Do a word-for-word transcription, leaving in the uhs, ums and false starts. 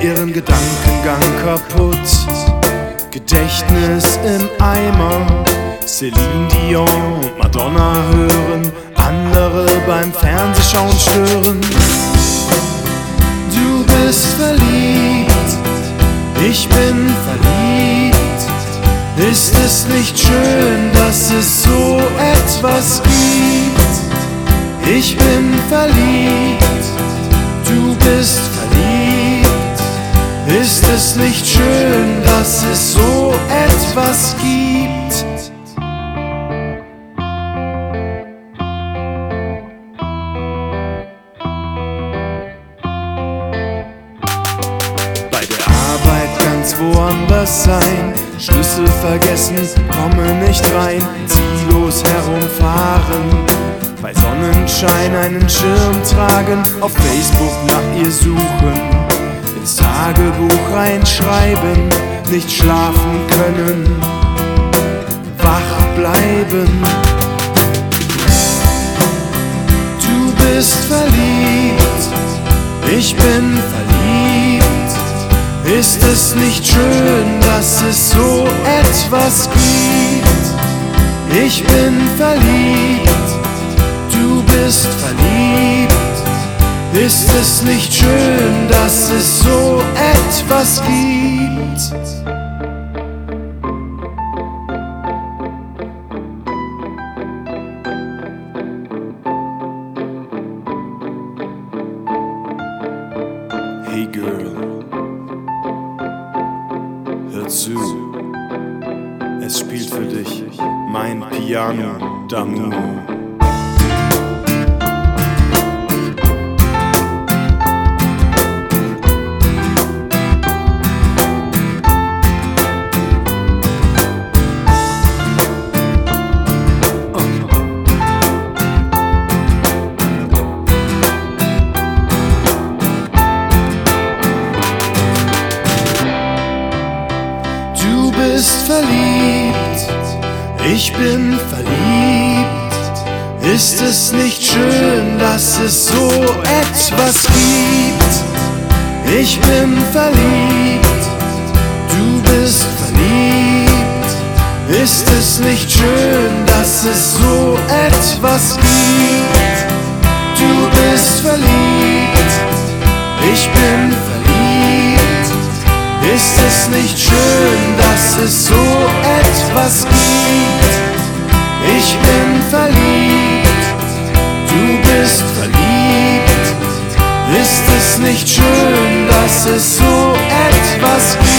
ihren Gedankengang kaputt. Gedächtnis im Eimer, Celine Dion und Madonna hören, andere beim Fernsehschauen stören. Du bist verliebt, ich bin verliebt. Ist es nicht schön, dass es so etwas gibt? Ich bin verliebt, du bist verliebt. Ist es nicht schön, dass es so etwas gibt? Bei der Arbeit ganz woanders sein, Schlüssel vergessen, komme nicht rein, ziellos herumfahren, bei Sonnenschein einen Schirm tragen, auf Facebook nach ihr suchen, ins Tagebuch reinschreiben, nicht schlafen können, wach bleiben. Du bist verliebt, ich bin verliebt. Ist es nicht schön, dass es so etwas gibt? Ich bin verliebt, du bist verliebt. Ist es nicht schön, dass es so etwas gibt? Hey Girl, hör zu, es spielt für dich mein Piano d'amour. Du bist verliebt, ich bin verliebt. Ist es nicht schön, dass es so etwas gibt? Ich bin verliebt, du bist verliebt. Ist es nicht schön, dass es so etwas gibt? Du bist verliebt, ich bin verliebt. Ist es nicht schön, dass es so etwas gibt? Ich bin verliebt, du bist verliebt. Ist es nicht schön, dass es so etwas gibt?